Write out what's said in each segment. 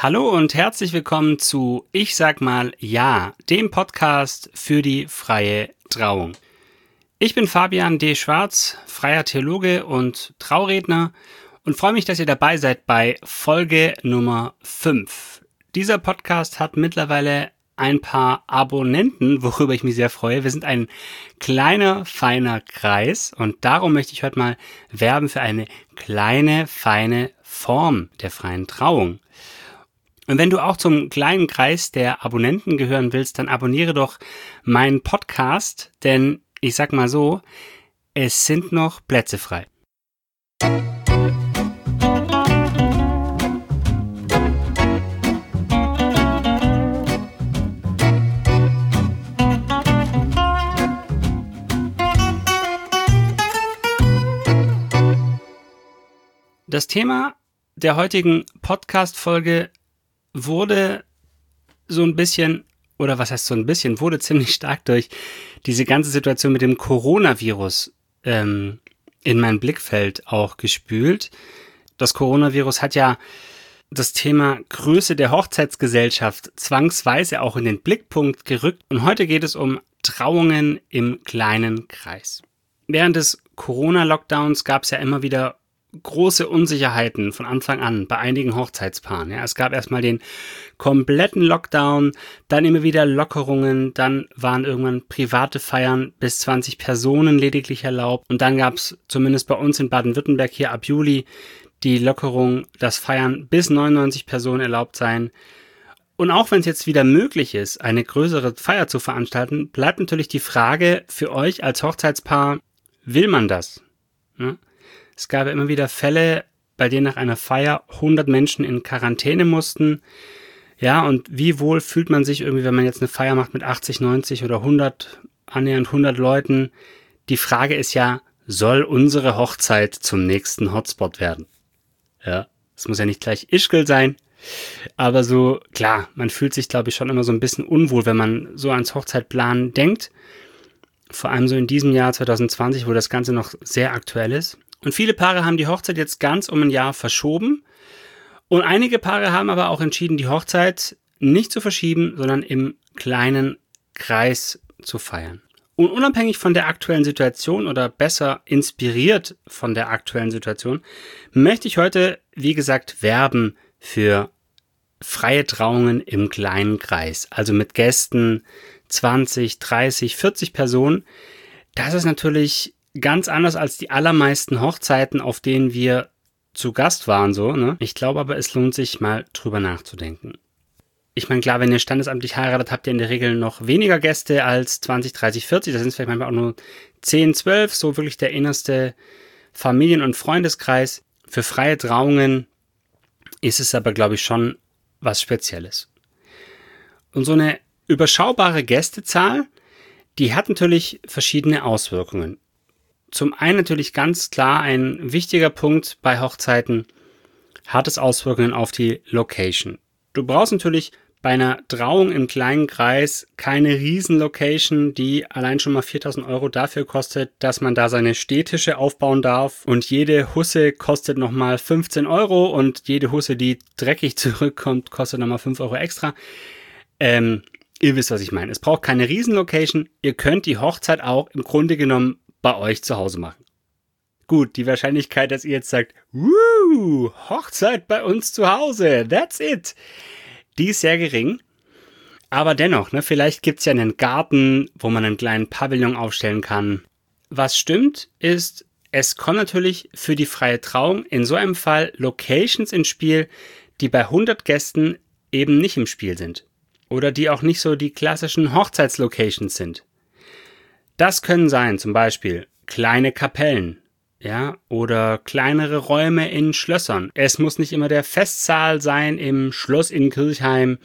Hallo und herzlich willkommen zu Ich sag mal Ja, dem Podcast für die freie Trauung. Ich bin Fabian D. Schwarz, freier Theologe und Trauredner und freue mich, dass ihr dabei seid bei Folge Nummer 5. Dieser Podcast hat mittlerweile ein paar Abonnenten, worüber ich mich sehr freue. Wir sind ein kleiner, feiner Kreis und darum möchte ich heute mal werben für eine kleine, feine Form der freien Trauung. Und wenn du auch zum kleinen Kreis der Abonnenten gehören willst, dann abonniere doch meinen Podcast, denn ich sag mal so, es sind noch Plätze frei. Das Thema der heutigen Podcast-Folge wurde so ein bisschen, oder was heißt so ein bisschen, wurde ziemlich stark durch diese ganze Situation mit dem Coronavirus in mein Blickfeld auch gespült. Das Coronavirus hat ja das Thema Größe der Hochzeitsgesellschaft zwangsweise auch in den Blickpunkt gerückt. Und heute geht es um Trauungen im kleinen Kreis. Während des Corona-Lockdowns gab es ja immer wieder große Unsicherheiten von Anfang an bei einigen Hochzeitspaaren. Ja, es gab erstmal den kompletten Lockdown, dann immer wieder Lockerungen, dann waren irgendwann private Feiern bis 20 Personen lediglich erlaubt und dann gab es zumindest bei uns in Baden-Württemberg hier ab Juli die Lockerung, dass Feiern bis 99 Personen erlaubt seien. Und auch wenn es jetzt wieder möglich ist, eine größere Feier zu veranstalten, bleibt natürlich die Frage für euch als Hochzeitspaar, will man das? Ja? Es gab immer wieder Fälle, bei denen nach einer Feier 100 Menschen in Quarantäne mussten. Ja, und wie wohl fühlt man sich irgendwie, wenn man jetzt eine Feier macht mit 80, 90 oder 100, annähernd 100 Leuten? Die Frage ist ja, soll unsere Hochzeit zum nächsten Hotspot werden? Ja, es muss ja nicht gleich Ischgl sein, aber so, klar, man fühlt sich, glaube ich, schon immer so ein bisschen unwohl, wenn man so ans Hochzeitplanen denkt. Vor allem so in diesem Jahr 2020, wo das Ganze noch sehr aktuell ist. Und viele Paare haben die Hochzeit jetzt ganz um ein Jahr verschoben. Und einige Paare haben aber auch entschieden, die Hochzeit nicht zu verschieben, sondern im kleinen Kreis zu feiern. Und unabhängig von der aktuellen Situation oder besser inspiriert von der aktuellen Situation, möchte ich heute, wie gesagt, werben für freie Trauungen im kleinen Kreis. Also mit Gästen 20, 30, 40 Personen. Das ist natürlich ganz anders als die allermeisten Hochzeiten, auf denen wir zu Gast waren, so, ne? Ich glaube aber, es lohnt sich mal drüber nachzudenken. Ich meine, klar, wenn ihr standesamtlich heiratet, habt ihr in der Regel noch weniger Gäste als 20, 30, 40. Das sind vielleicht manchmal auch nur 10, 12, so wirklich der innerste Familien- und Freundeskreis. Für freie Trauungen ist es aber, glaube ich, schon was Spezielles. Und so eine überschaubare Gästezahl, die hat natürlich verschiedene Auswirkungen. Zum einen natürlich ganz klar ein wichtiger Punkt bei Hochzeiten, hat es Auswirkungen auf die Location. Du brauchst natürlich bei einer Trauung im kleinen Kreis keine Riesen-Location, die allein schon mal 4.000 € dafür kostet, dass man da seine Stehtische aufbauen darf und jede Husse kostet nochmal 15 € und jede Husse, die dreckig zurückkommt, kostet nochmal 5 € extra. Ihr wisst, was ich meine. Es braucht keine Riesen-Location. Ihr könnt die Hochzeit auch im Grunde genommen bei euch zu Hause machen. Gut, die Wahrscheinlichkeit, dass ihr jetzt sagt, Hochzeit bei uns zu Hause, that's it, die ist sehr gering. Aber dennoch, ne, vielleicht gibt's ja einen Garten, wo man einen kleinen Pavillon aufstellen kann. Was stimmt, ist, es kommen natürlich für die freie Trauung in so einem Fall Locations ins Spiel, die bei 100 Gästen eben nicht im Spiel sind. Oder die auch nicht so die klassischen Hochzeitslocations sind. Das können sein, zum Beispiel kleine Kapellen, ja, oder kleinere Räume in Schlössern. Es muss nicht immer der Festsaal sein im Schloss in Kirchheim.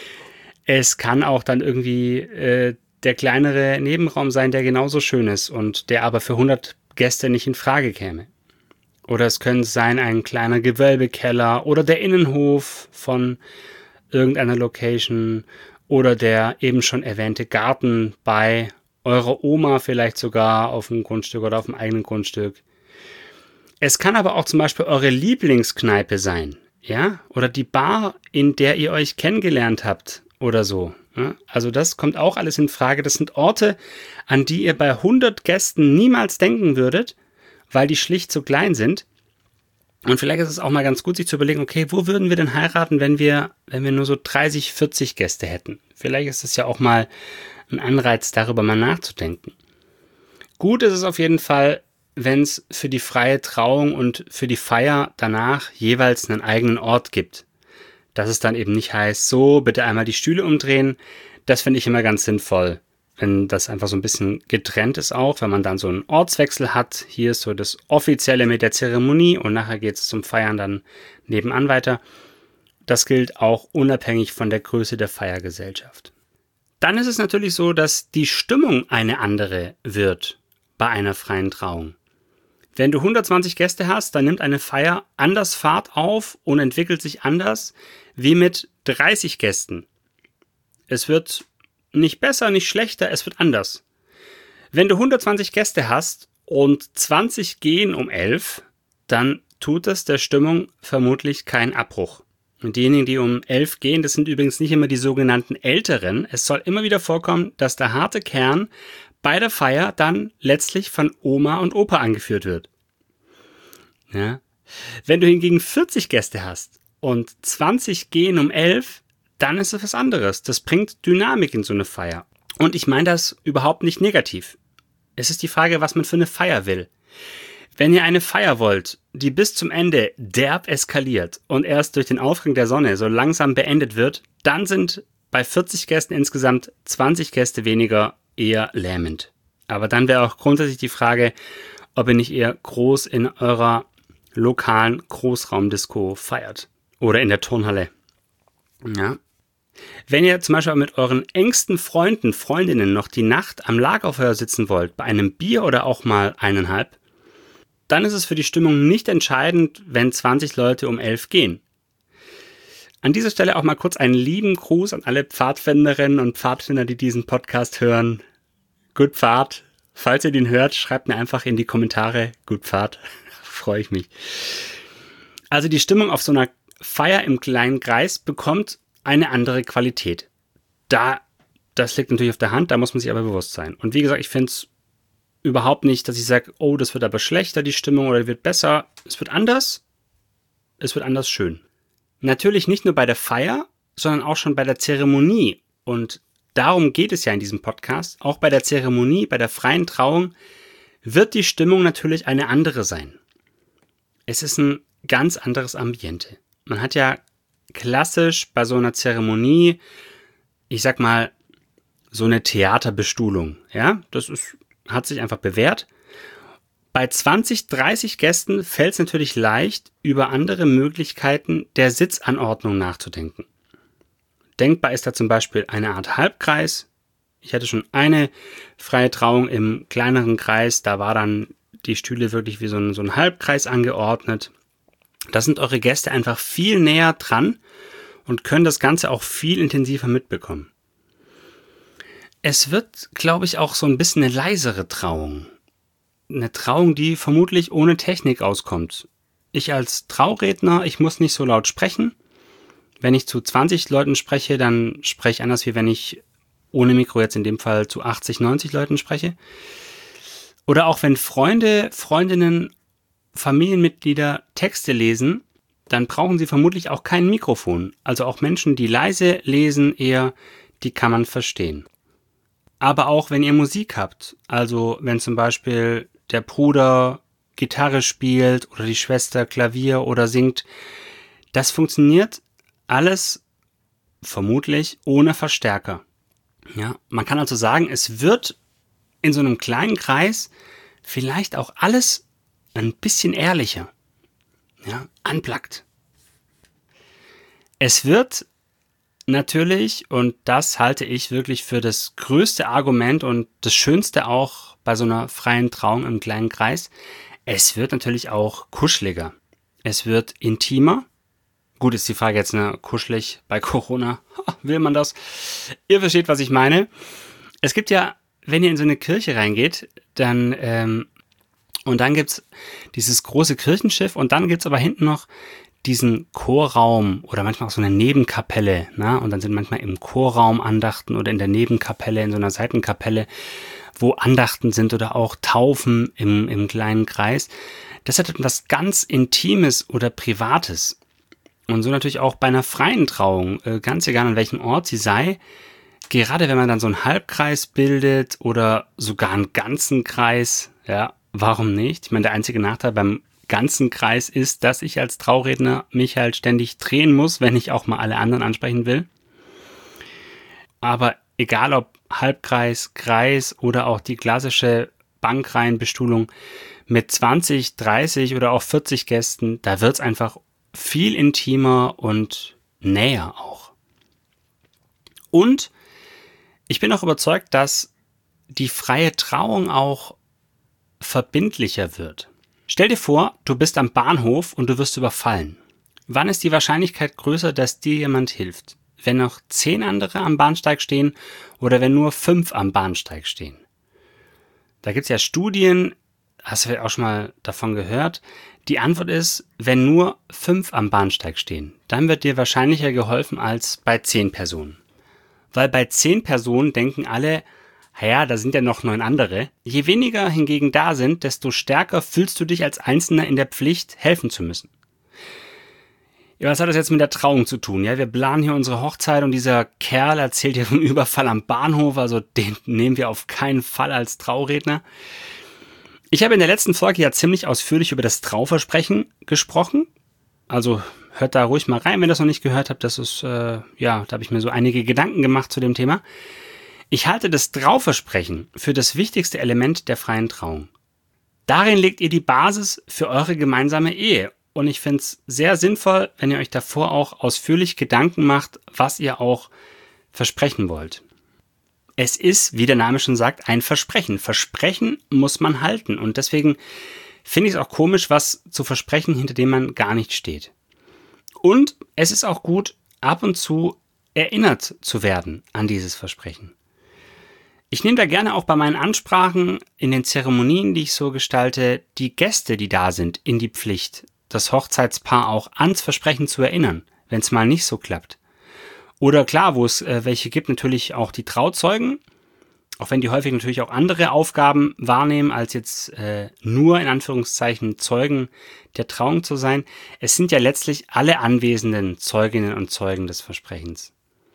Es kann auch dann irgendwie der kleinere Nebenraum sein, der genauso schön ist und der aber für 100 Gäste nicht in Frage käme. Oder es könnte sein ein kleiner Gewölbekeller oder der Innenhof von irgendeiner Location oder der eben schon erwähnte Garten bei eurer Oma vielleicht sogar auf dem Grundstück oder auf dem eigenen Grundstück. Es kann aber auch zum Beispiel eure Lieblingskneipe sein. Ja, oder die Bar, in der ihr euch kennengelernt habt oder so. Ja? Also das kommt auch alles in Frage. Das sind Orte, an die ihr bei 100 Gästen niemals denken würdet, weil die schlicht so klein sind. Und vielleicht ist es auch mal ganz gut, sich zu überlegen, okay, wo würden wir denn heiraten, wenn wir nur so 30, 40 Gäste hätten? Vielleicht ist es ja auch mal ein Anreiz, darüber mal nachzudenken. Gut ist es auf jeden Fall, wenn es für die freie Trauung und für die Feier danach jeweils einen eigenen Ort gibt. Dass es dann eben nicht heißt, so, bitte einmal die Stühle umdrehen. Das finde ich immer ganz sinnvoll, wenn das einfach so ein bisschen getrennt ist auch, wenn man dann so einen Ortswechsel hat. Hier ist so das Offizielle mit der Zeremonie und nachher geht es zum Feiern dann nebenan weiter. Das gilt auch unabhängig von der Größe der Feiergesellschaft. Dann ist es natürlich so, dass die Stimmung eine andere wird bei einer freien Trauung. Wenn du 120 Gäste hast, dann nimmt eine Feier anders Fahrt auf und entwickelt sich anders wie mit 30 Gästen. Es wird nicht besser, nicht schlechter, es wird anders. Wenn du 120 Gäste hast und 20 gehen um 11, dann tut es der Stimmung vermutlich keinen Abbruch. Und diejenigen, die um 11 gehen, das sind übrigens nicht immer die sogenannten Älteren. Es soll immer wieder vorkommen, dass der harte Kern bei der Feier dann letztlich von Oma und Opa angeführt wird. Ja. Wenn du hingegen 40 Gäste hast und 20 gehen um 11, dann ist es was anderes. Das bringt Dynamik in so eine Feier. Und ich meine das überhaupt nicht negativ. Es ist die Frage, was man für eine Feier will. Wenn ihr eine Feier wollt, die bis zum Ende derb eskaliert und erst durch den Aufgang der Sonne so langsam beendet wird, dann sind bei 40 Gästen insgesamt 20 Gäste weniger eher lähmend. Aber dann wäre auch grundsätzlich die Frage, ob ihr nicht eher groß in eurer lokalen Großraumdisco feiert oder in der Turnhalle. Ja. Wenn ihr zum Beispiel mit euren engsten Freunden, Freundinnen noch die Nacht am Lagerfeuer sitzen wollt, bei einem Bier oder auch mal 1,5, dann ist es für die Stimmung nicht entscheidend, wenn 20 Leute um 11 gehen. An dieser Stelle auch mal kurz einen lieben Gruß an alle Pfadfinderinnen und Pfadfinder, die diesen Podcast hören. Gut Pfad. Falls ihr den hört, schreibt mir einfach in die Kommentare. Gut Pfad. Freue ich mich. Also die Stimmung auf so einer Feier im kleinen Kreis bekommt eine andere Qualität. Das liegt natürlich auf der Hand, da muss man sich aber bewusst sein. Und wie gesagt, ich finde es überhaupt nicht, dass ich sage, oh, das wird aber schlechter, die Stimmung, oder wird besser. Es wird anders. Es wird anders schön. Natürlich nicht nur bei der Feier, sondern auch schon bei der Zeremonie. Und darum geht es ja in diesem Podcast. Auch bei der Zeremonie, bei der freien Trauung wird die Stimmung natürlich eine andere sein. Es ist ein ganz anderes Ambiente. Man hat ja klassisch bei so einer Zeremonie, ich sag mal, so eine Theaterbestuhlung. Ja, hat sich einfach bewährt. Bei 20, 30 Gästen fällt es natürlich leicht, über andere Möglichkeiten der Sitzanordnung nachzudenken. Denkbar ist da zum Beispiel eine Art Halbkreis. Ich hatte schon eine freie Trauung im kleineren Kreis, da war dann die Stühle wirklich wie so ein Halbkreis angeordnet. Da sind eure Gäste einfach viel näher dran und können das Ganze auch viel intensiver mitbekommen. Es wird, glaube ich, auch so ein bisschen eine leisere Trauung. Eine Trauung, die vermutlich ohne Technik auskommt. Ich als Trauredner, ich muss nicht so laut sprechen. Wenn ich zu 20 Leuten spreche, dann spreche ich anders, wie wenn ich ohne Mikro jetzt in dem Fall zu 80, 90 Leuten spreche. Oder auch wenn Freunde, Freundinnen, Familienmitglieder Texte lesen, dann brauchen sie vermutlich auch kein Mikrofon. Also auch Menschen, die leise lesen, die kann man verstehen. Aber auch wenn ihr Musik habt, also wenn zum Beispiel der Bruder Gitarre spielt oder die Schwester Klavier oder singt, das funktioniert alles vermutlich ohne Verstärker. Ja, man kann also sagen, es wird in so einem kleinen Kreis vielleicht auch alles ein bisschen ehrlicher. Ja, unplugged. Es wird natürlich, und das halte ich wirklich für das größte Argument und das Schönste auch bei so einer freien Trauung im kleinen Kreis, es wird natürlich auch kuscheliger. Es wird intimer. Gut, ist die Frage jetzt, kuschelig bei Corona, will man das? Ihr versteht, was ich meine. Es gibt ja, wenn ihr in so eine Kirche reingeht, dann gibt's dieses große Kirchenschiff und dann gibt's aber hinten noch diesen Chorraum oder manchmal auch so eine Nebenkapelle, ne? Und dann sind manchmal im Chorraum Andachten oder in der Nebenkapelle, in so einer Seitenkapelle, wo Andachten sind oder auch Taufen im kleinen Kreis. Das hat etwas ganz Intimes oder Privates. Und so natürlich auch bei einer freien Trauung, ganz egal an welchem Ort sie sei, gerade wenn man dann so einen Halbkreis bildet oder sogar einen ganzen Kreis, ja, warum nicht? Ich meine, der einzige Nachteil beim ganzen Kreis ist, dass ich als Trauredner mich halt ständig drehen muss, wenn ich auch mal alle anderen ansprechen will. Aber egal ob Halbkreis, Kreis oder auch die klassische Bankreihenbestuhlung mit 20, 30 oder auch 40 Gästen, da wird es einfach viel intimer und näher auch. Und ich bin auch überzeugt, dass die freie Trauung auch verbindlicher wird. Stell dir vor, du bist am Bahnhof und du wirst überfallen. Wann ist die Wahrscheinlichkeit größer, dass dir jemand hilft? Wenn noch 10 andere am Bahnsteig stehen oder wenn nur 5 am Bahnsteig stehen? Da gibt es ja Studien, hast du vielleicht auch schon mal davon gehört. Die Antwort ist, wenn nur 5 am Bahnsteig stehen, dann wird dir wahrscheinlicher geholfen als bei 10 Personen. Weil bei 10 Personen denken alle, ja, da sind ja noch 9 andere. Je weniger hingegen da sind, desto stärker fühlst du dich als Einzelner in der Pflicht, helfen zu müssen. Ja, was hat das jetzt mit der Trauung zu tun? Ja, wir planen hier unsere Hochzeit und dieser Kerl erzählt hier vom Überfall am Bahnhof, also den nehmen wir auf keinen Fall als Trauredner. Ich habe in der letzten Folge ja ziemlich ausführlich über das Trauversprechen gesprochen. Also hört da ruhig mal rein, wenn ihr das noch nicht gehört habt. Das ist, da habe ich mir so einige Gedanken gemacht zu dem Thema. Ich halte das Trauversprechen für das wichtigste Element der freien Trauung. Darin legt ihr die Basis für eure gemeinsame Ehe. Und ich finde es sehr sinnvoll, wenn ihr euch davor auch ausführlich Gedanken macht, was ihr auch versprechen wollt. Es ist, wie der Name schon sagt, ein Versprechen. Versprechen muss man halten. Und deswegen finde ich es auch komisch, was zu versprechen, hinter dem man gar nicht steht. Und es ist auch gut, ab und zu erinnert zu werden an dieses Versprechen. Ich nehme da gerne auch bei meinen Ansprachen in den Zeremonien, die ich so gestalte, die Gäste, die da sind, in die Pflicht, das Hochzeitspaar auch ans Versprechen zu erinnern, wenn es mal nicht so klappt. Oder klar, wo es welche gibt, natürlich auch die Trauzeugen, auch wenn die häufig natürlich auch andere Aufgaben wahrnehmen, als jetzt nur in Anführungszeichen Zeugen der Trauung zu sein. Es sind ja letztlich alle anwesenden Zeuginnen und Zeugen des Versprechens.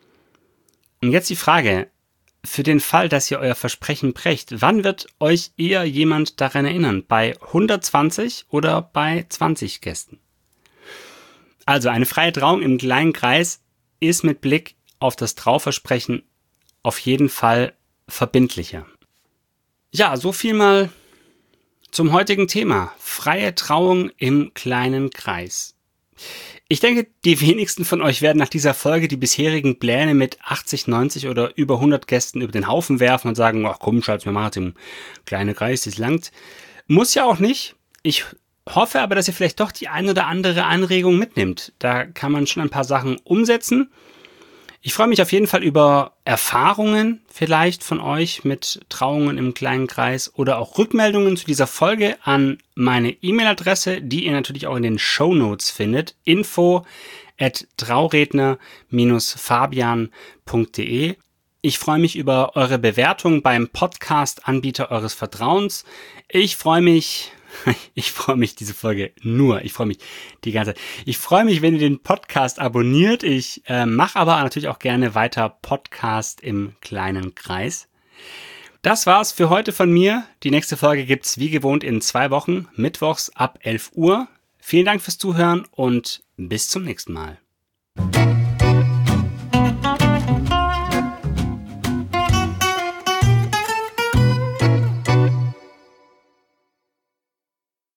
Und jetzt die Frage, für den Fall, dass ihr euer Versprechen brecht, wann wird euch eher jemand daran erinnern? Bei 120 oder bei 20 Gästen? Also eine freie Trauung im kleinen Kreis ist mit Blick auf das Trauversprechen auf jeden Fall verbindlicher. Ja, so viel mal zum heutigen Thema. Freie Trauung im kleinen Kreis. Ich denke, die wenigsten von euch werden nach dieser Folge die bisherigen Pläne mit 80, 90 oder über 100 Gästen über den Haufen werfen und sagen, ach komm, Schatz, wir machen es im kleinen Kreis, das langt. Muss ja auch nicht. Ich hoffe aber, dass ihr vielleicht doch die ein oder andere Anregung mitnimmt. Da kann man schon ein paar Sachen umsetzen. Ich freue mich auf jeden Fall über Erfahrungen vielleicht von euch mit Trauungen im kleinen Kreis oder auch Rückmeldungen zu dieser Folge an meine E-Mail-Adresse, die ihr natürlich auch in den Shownotes findet. info@trauredner-fabian.de. Ich freue mich über eure Bewertung beim Podcast-Anbieter eures Vertrauens. Ich freue mich diese Folge ich freue mich die ganze Zeit. Ich freue mich, wenn ihr den Podcast abonniert. Ich mache aber natürlich auch gerne weiter Podcast im kleinen Kreis. Das war's für heute von mir. Die nächste Folge gibt's wie gewohnt in 2 Wochen, mittwochs ab 11 Uhr. Vielen Dank fürs Zuhören und bis zum nächsten Mal.